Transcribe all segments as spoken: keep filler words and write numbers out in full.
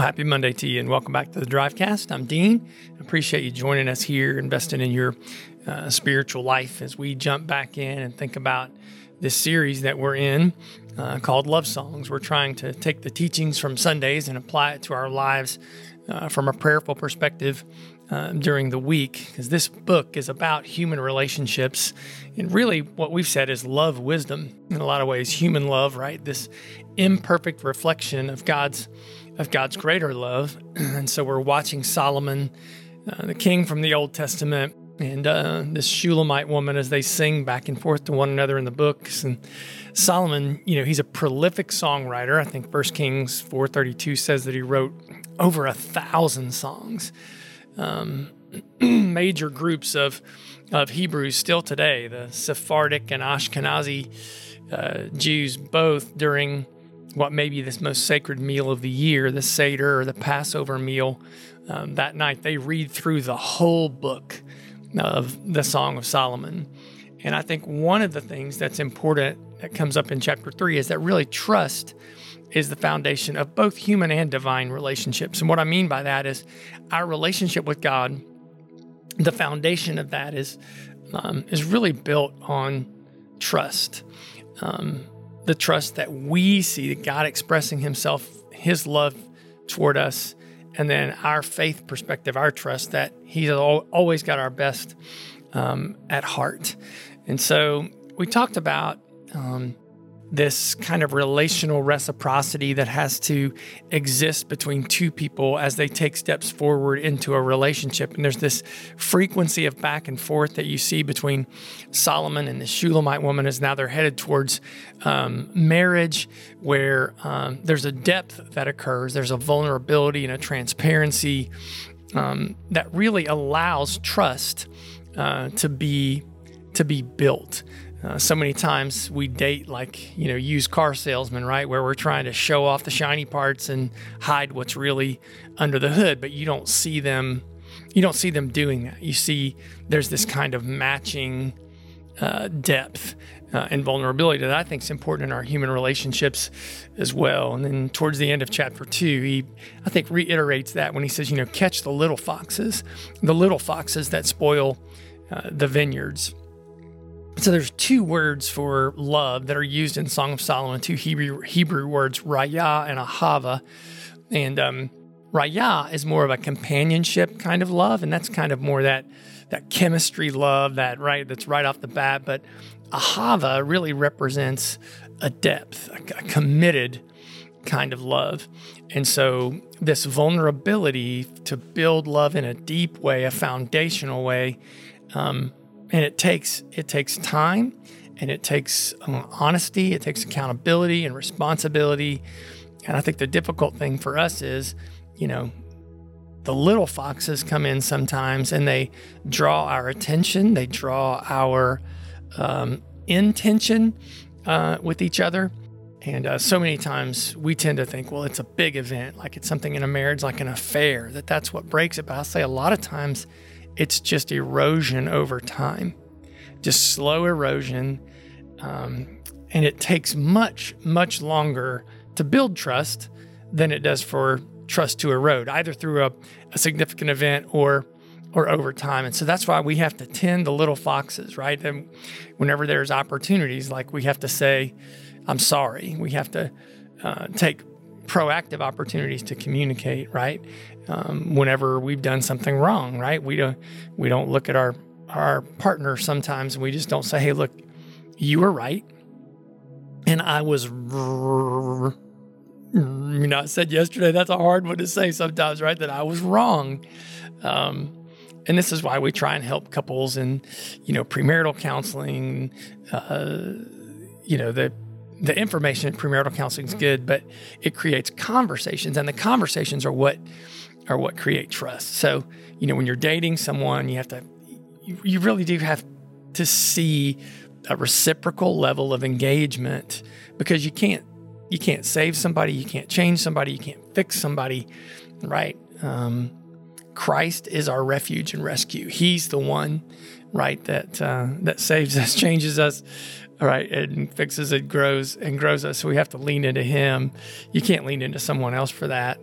happy Monday to you, and welcome back to the Drivecast. I'm Dean. I appreciate you joining us here, investing in your uh, spiritual life as we jump back in and think about this series that we're in uh, called Love Songs. We're trying to take the teachings from Sundays and apply it to our lives uh, from a prayerful perspective uh, during the week, because this book is about human relationships, and really what we've said is love wisdom. In a lot of ways, human love, right? This imperfect reflection of God's of God's greater love. And so we're watching Solomon, uh, the king from the Old Testament, and uh, this Shulamite woman as they sing back and forth to one another in the books. And Solomon, you know, he's a prolific songwriter. I think First Kings four thirty-two says that he wrote over a thousand songs. Um, major groups of of Hebrews still today, the Sephardic and Ashkenazi uh, Jews, both during what may be this most sacred meal of the year, the Seder or the Passover meal, um, that night they read through the whole book of the Song of Solomon. And I think one of the things that's important that comes up in chapter three is that really trust is the foundation of both human and divine relationships. And what I mean by that is our relationship with God, the foundation of that is um, is really built on trust. Um, the trust that we see that God expressing himself, his love toward us, and then our faith perspective, our trust that he's always got our best um, at heart. And so we talked about um, this kind of relational reciprocity that has to exist between two people as they take steps forward into a relationship. And there's this frequency of back and forth that you see between Solomon and the Shulamite woman as now they're headed towards um, marriage, where um, there's a depth that occurs. There's a vulnerability and a transparency um, that really allows trust uh, to be to be built. Uh, so many times we date like, you know, used car salesmen, right? Where we're trying to show off the shiny parts and hide what's really under the hood, but you don't see them, you don't see them doing that. You see there's this kind of matching uh, depth uh, and vulnerability that I think is important in our human relationships as well. And then towards the end of chapter two, he, I think, reiterates that when he says, you know, catch the little foxes, the little foxes that spoil uh, the vineyards. So there's two words for love that are used in Song of Solomon, two Hebrew Hebrew words, raya and ahava. And um, raya is more of a companionship kind of love, and that's kind of more that that chemistry love, that right that's right off the bat. But ahava really represents a depth, a, a committed kind of love. And so this vulnerability to build love in a deep way, a foundational way, um, And it takes it takes time, and it takes um, honesty, it takes accountability and responsibility. And I think the difficult thing for us is, you know, the little foxes come in sometimes and they draw our attention, they draw our um, intention uh, with each other. And uh, so many times we tend to think, well, it's a big event, like it's something in a marriage, like an affair, that that's what breaks it. But I'll say a lot of times it's just erosion over time, just slow erosion. Um, and it takes much, much longer to build trust than it does for trust to erode, either through a, a significant event or or over time. And so that's why we have to tend the little foxes, right? And whenever there's opportunities, like we have to say, I'm sorry. We have to uh, take proactive opportunities to communicate, right? Um, whenever we've done something wrong, right? We don't we don't look at our our partner sometimes and we just don't say, hey, look, you were right, and I was, you know, I said yesterday, that's a hard one to say sometimes, right? That I was wrong. Um, and this is why we try and help couples in, you know, premarital counseling. Uh, you know, the The information in premarital counseling is good, but it creates conversations, and the conversations are what are what create trust. So, you know, when you're dating someone, you have to, you, you really do have to see a reciprocal level of engagement, because you can't you can't save somebody, you can't change somebody, you can't fix somebody, right? Um, Christ is our refuge and rescue. He's the one, right, that uh, that saves us, changes us, right, and fixes it, grows and grows us. So we have to lean into Him. You can't lean into someone else for that.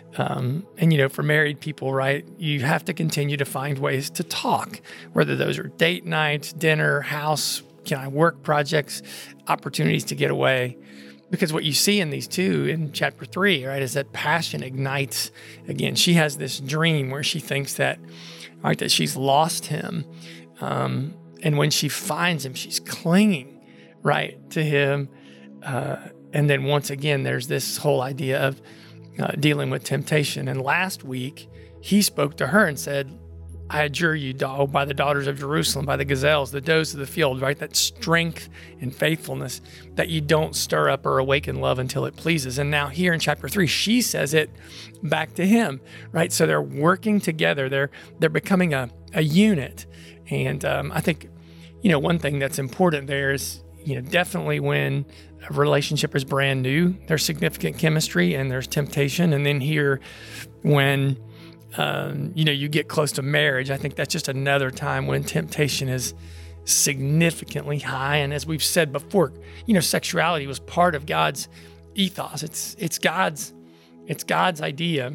Um, and, you know, for married people, right, you have to continue to find ways to talk, whether those are date nights, dinner, house, kind of work projects, opportunities to get away. Because what you see in these two in chapter three, right, is that passion ignites. Again, she has this dream where she thinks that, right, that she's lost him. Um, and when she finds him, she's clinging, right, to him. Uh, and then once again, there's this whole idea of uh, dealing with temptation. And last week, he spoke to her and said, I adjure you, dog, by the daughters of Jerusalem, by the gazelles, the does of the field, right? That strength and faithfulness that you don't stir up or awaken love until it pleases. And now here in chapter three, she says it back to him, right? So they're working together. They're they're becoming a, a unit. And um, I think, you know, one thing that's important there is, you know, definitely when a relationship is brand new, there's significant chemistry and there's temptation. And then here, when Um, you know, you get close to marriage, I think that's just another time when temptation is significantly high. And as we've said before, you know, sexuality was part of God's ethos. It's it's God's it's God's idea.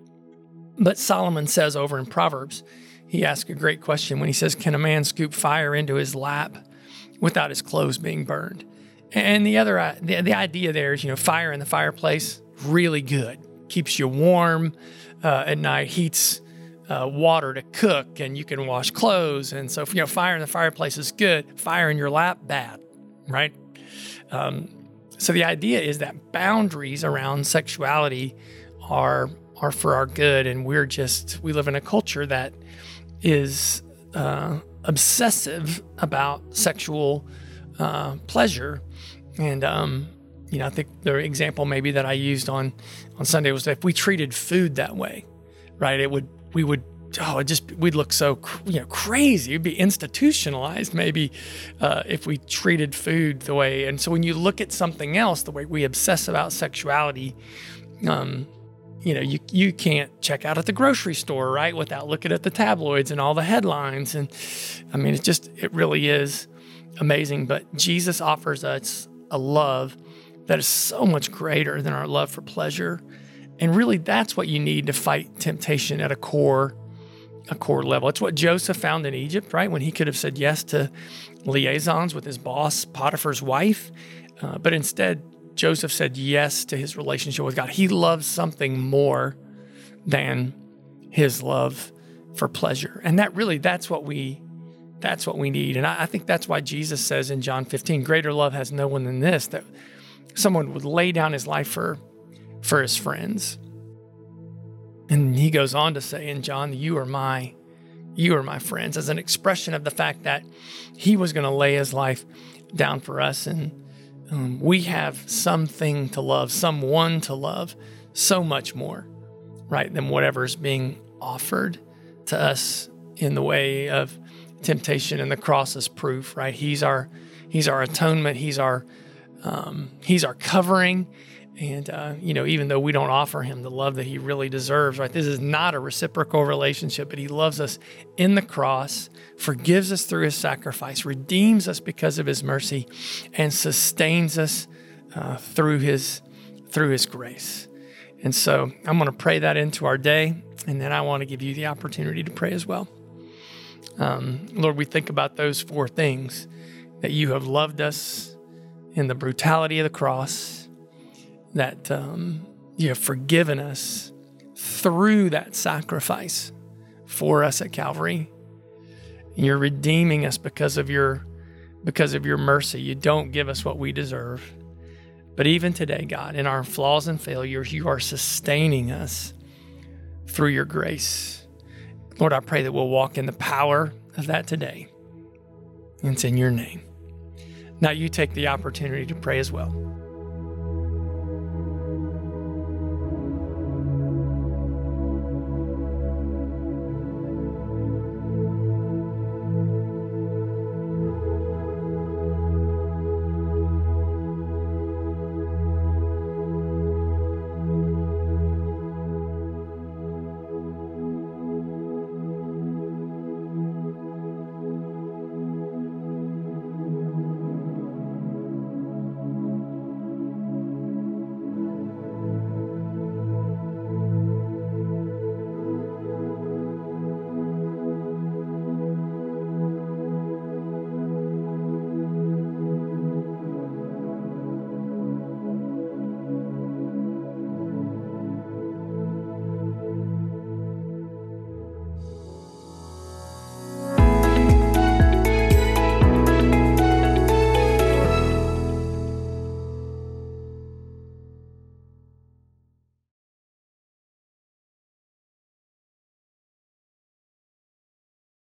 But Solomon says over in Proverbs, he asks a great question when he says, can a man scoop fire into his lap without his clothes being burned? And the other the, the idea there is, you know, fire in the fireplace, really good, keeps you warm. Uh, at night, heats uh, water to cook, and you can wash clothes. And so, you know, fire in the fireplace is good. Fire in your lap, bad, right? Um, so the idea is that boundaries around sexuality are are for our good, and we're just we live in a culture that is uh, obsessive about sexual uh, pleasure, and um, you know, I think the example maybe that I used on, on Sunday was that if we treated food that way, right, it would, we would, oh, it just, we'd look so, you know, crazy. It'd be institutionalized maybe uh, if we treated food the way. And so when you look at something else, the way we obsess about sexuality, um, you know, you, you can't check out at the grocery store, right, without looking at the tabloids and all the headlines. And I mean, it's just, it really is amazing. But Jesus offers us a love that is so much greater than our love for pleasure. And really, that's what you need to fight temptation at a core, a core level. It's what Joseph found in Egypt, right? When he could have said yes to liaisons with his boss, Potiphar's wife. Uh, but instead, Joseph said yes to his relationship with God. He loves something more than his love for pleasure. And that really, that's what we, that's what we need. And I, I think that's why Jesus says in John fifteen, greater love has no one than this, that someone would lay down his life for, for his friends. And he goes on to say in John, you are my, you are my friends, as an expression of the fact that he was going to lay his life down for us. And um, we have something to love, someone to love so much more, right, than whatever's being offered to us in the way of temptation. And the cross is proof, right? He's our, he's our atonement. He's our, Um, he's our covering. And, uh, you know, even though we don't offer him the love that he really deserves, right? This is not a reciprocal relationship, but he loves us in the cross, forgives us through his sacrifice, redeems us because of his mercy, and sustains us uh, through his, through his grace. And so I'm going to pray that into our day. And then I want to give you the opportunity to pray as well. Um, Lord, we think about those four things, that you have loved us in the brutality of the cross, that um, you have forgiven us through that sacrifice for us at Calvary. You're redeeming us because of your because of your mercy. You don't give us what we deserve. But even today, God, in our flaws and failures, you are sustaining us through your grace. Lord, I pray that we'll walk in the power of that today. And it's in your name. Now you take the opportunity to pray as well.